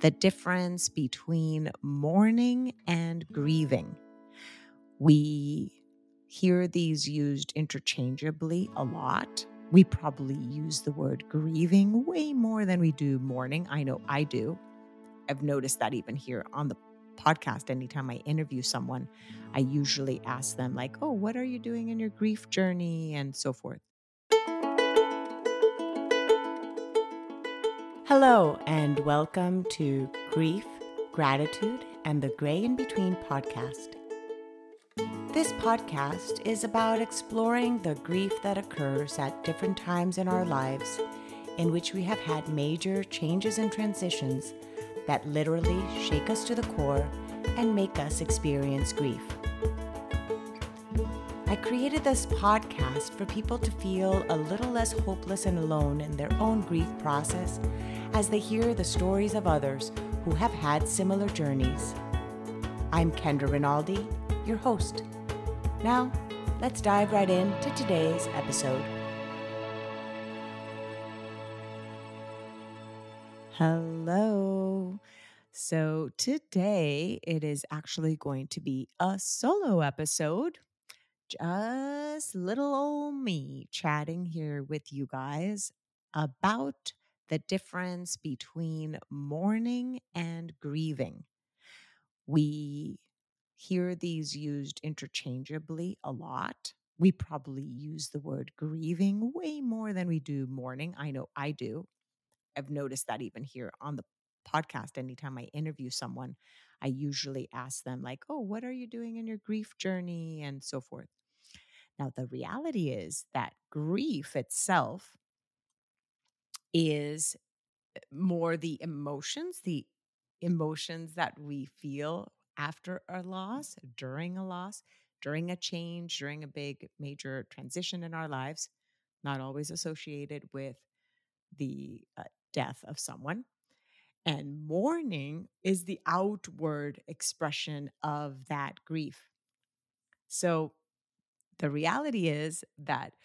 the difference between mourning and grieving. We hear these used interchangeably a lot. We probably use the word grieving way more than we do mourning. I know I do. I've noticed that even here on the podcast, anytime I interview someone, I usually ask them, like, oh, what are you doing in your grief journey? And so forth. Hello, and welcome to Grief, Gratitude, and the Gray in Between podcast. This podcast is about exploring the grief that occurs at different times in our lives, in which we have had major changes and transitions that literally shake us to the core and make us experience grief. I created this podcast for people to feel a little less hopeless and alone in their own grief process as they hear the stories of others who have had similar journeys. I'm Kendra Rinaldi, your host. Now, let's dive right into today's episode. Hello. So today it is actually going to be a solo episode. Just little old me chatting here with you guys about the difference between mourning and grieving. We hear these used interchangeably a lot. We probably use the word grieving way more than we do mourning. I know I do. I've noticed that even here on the podcast, anytime I interview someone, I usually ask them, like, oh, what are you doing in your grief journey? And so forth. Now, the reality is that grief itself is more the emotions that we feel after a loss, during a change, during a big major transition in our lives, not always associated with the death of someone. And mourning is the outward expression of that grief. So the reality is that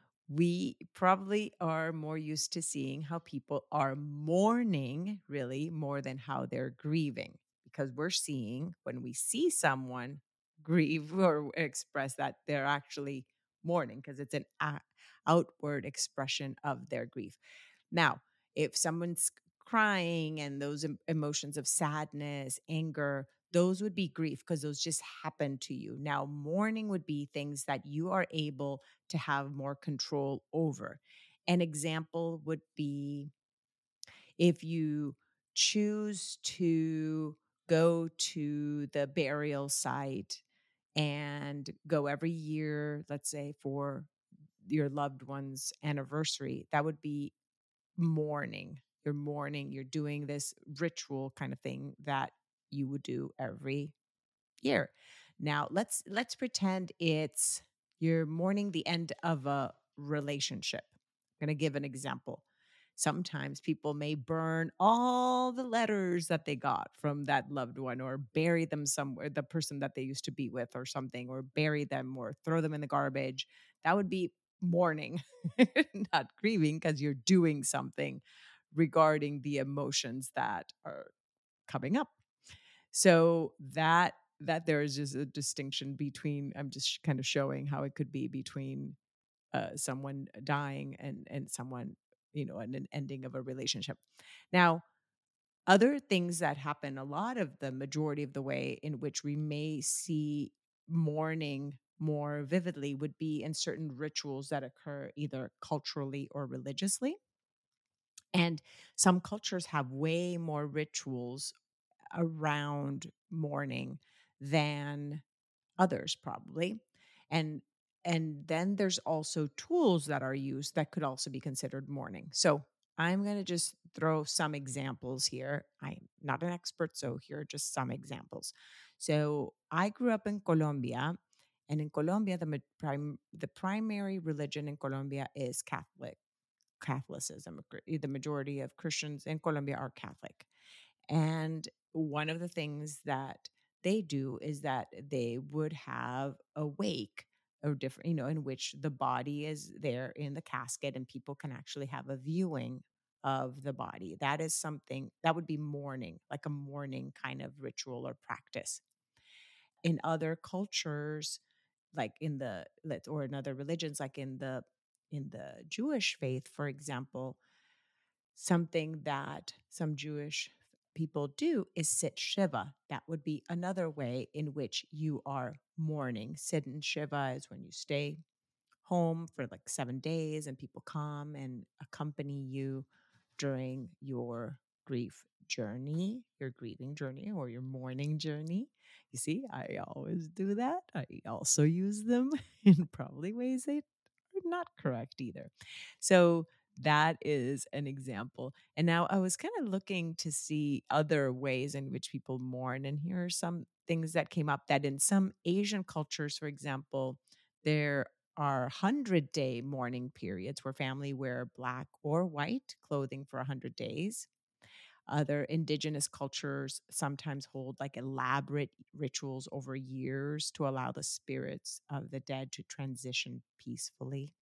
we probably are more used to seeing how people are mourning really more than how they're grieving, because we're seeing when we see someone grieve or express that they're actually mourning because it's an outward expression of their grief. Now, if someone's crying and those emotions of sadness, anger, those would be grief because those just happen to you. Now, mourning would be things that you are able to have more control over. An example would be if you choose to go to the burial site and go every year, let's say for your loved one's anniversary, that would be mourning. You're mourning, you're doing this ritual kind of thing that you would do every year. Now, let's pretend it's you're mourning the end of a relationship. I'm going to give an example. Sometimes people may burn all the letters that they got from that loved one or bury them somewhere, the person that they used to be with or something, or bury them or throw them in the garbage. That would be mourning, not grieving, because you're doing something regarding the emotions that are coming up. So that there is just a distinction between, I'm just kind of showing how it could be between someone dying and someone, and an ending of a relationship. Now, other things that happen a lot of the majority of the way in which we may see mourning more vividly would be in certain rituals that occur either culturally or religiously. And some cultures have way more rituals around mourning than others probably. And and then there's also tools that are used that could also be considered mourning. So I'm going to just throw some examples here. I'm not an expert, so here are just some examples. So I grew up in Colombia, and in Colombia the primary religion in Colombia is Catholicism. The majority of Christians in Colombia are Catholic. And one of the things that they do is that they would have a wake or different, in which the body is there in the casket and people can actually have a viewing of the body. That is something that would be mourning, like a mourning kind of ritual or practice. In other cultures, like or in other religions, like in the Jewish faith, for example, something that some Jewish people do is sit Shiva. That would be another way in which you are mourning. Sit in Shiva is when you stay home for like 7 days and people come and accompany you during your grief journey, your grieving journey, or your mourning journey. You see, I always do that. I also use them in probably ways that are not correct either. So that is an example. And now I was kind of looking to see other ways in which people mourn. And here are some things that came up that in some Asian cultures, for example, there are 100-day mourning periods where family wear black or white clothing for 100 days. Other indigenous cultures sometimes hold like elaborate rituals over years to allow the spirits of the dead to transition peacefully.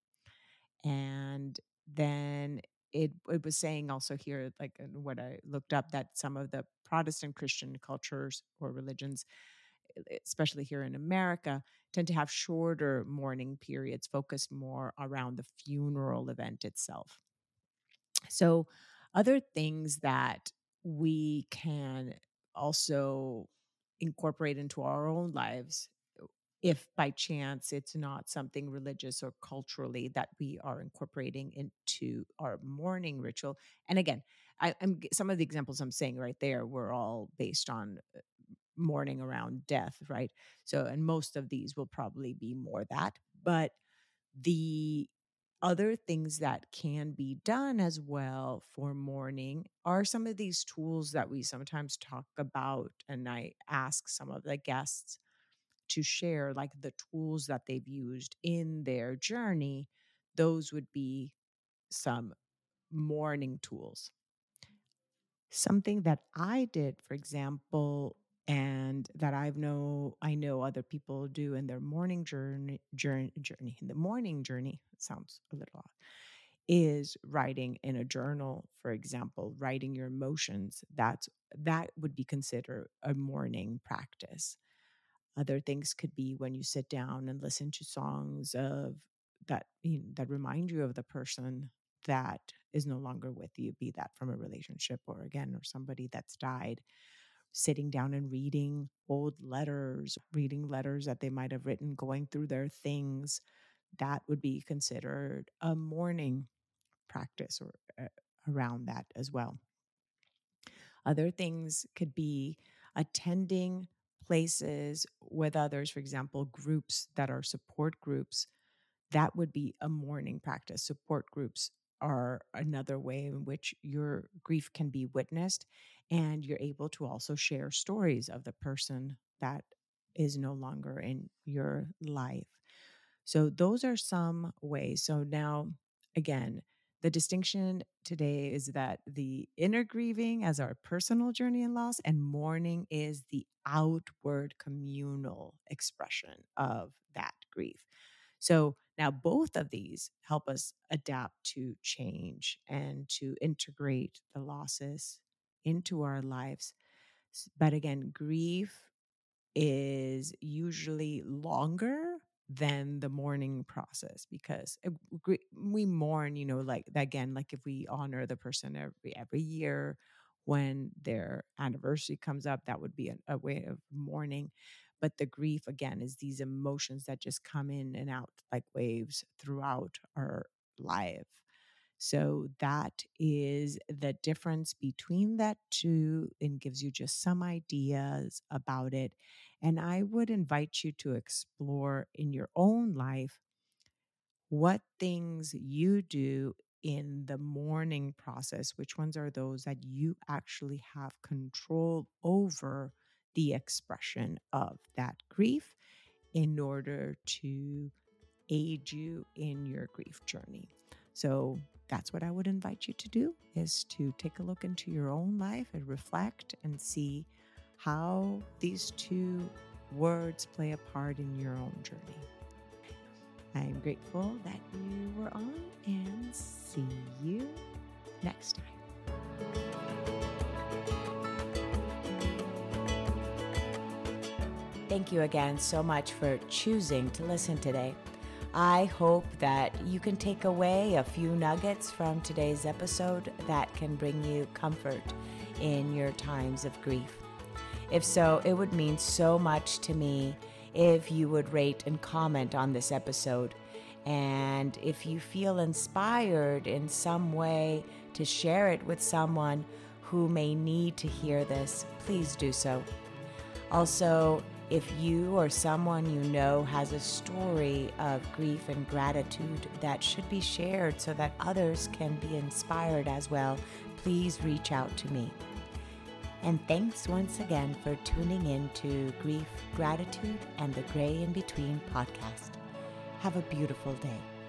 And then it was saying also here, like in what I looked up, that some of the Protestant Christian cultures or religions, especially here in America, tend to have shorter mourning periods focused more around the funeral event itself. So, other things that we can also incorporate into our own lives, if by chance it's not something religious or culturally that we are incorporating into our mourning ritual. And again, some of the examples I'm saying right there were all based on mourning around death, right? So, and most of these will probably be more that, but the other things that can be done as well for mourning are some of these tools that we sometimes talk about. And I ask some of the guests to share, like the tools that they've used in their journey. Those would be some mourning tools. Something that I did, for example, and that I know other people do in their morning journey in the morning journey. It sounds a little odd. Is writing in a journal, for example, writing your emotions. That would be considered a morning practice. Other things could be when you sit down and listen to songs of that remind you of the person that is no longer with you, be that from a relationship or again or somebody that's died. Sitting down and reading old letters, reading letters that they might have written, going through their things, that would be considered a morning practice or around that as well. Other things could be attending places with others, for example, groups that are support groups. That would be a morning practice. Support groups are another way in which your grief can be witnessed, and you're able to also share stories of the person that is no longer in your life. So those are some ways. So now, again, the distinction today is that the inner grieving as our personal journey and loss, and mourning is the outward communal expression of that grief. So now both of these help us adapt to change and to integrate the losses into our lives. But again, grief is usually longer than the mourning process because we mourn, like again, like if we honor the person every year when their anniversary comes up, that would be a way of mourning. But the grief again is these emotions that just come in and out like waves throughout our life. So that is the difference between that two and gives you just some ideas about it. And I would invite you to explore in your own life what things you do in the mourning process, which ones are those that you actually have control over the expression of that grief in order to aid you in your grief journey. So that's what I would invite you to do, is to take a look into your own life and reflect and see how these two words play a part in your own journey. I'm grateful that you were on, and see you next time. Thank you again so much for choosing to listen today. I hope that you can take away a few nuggets from today's episode that can bring you comfort in your times of grief. If so, it would mean so much to me if you would rate and comment on this episode. And if you feel inspired in some way to share it with someone who may need to hear this, please do so. Also, if you or someone you know has a story of grief and gratitude that should be shared so that others can be inspired as well, please reach out to me. And thanks once again for tuning in to Grief, Gratitude, and the Gray in Between podcast. Have a beautiful day.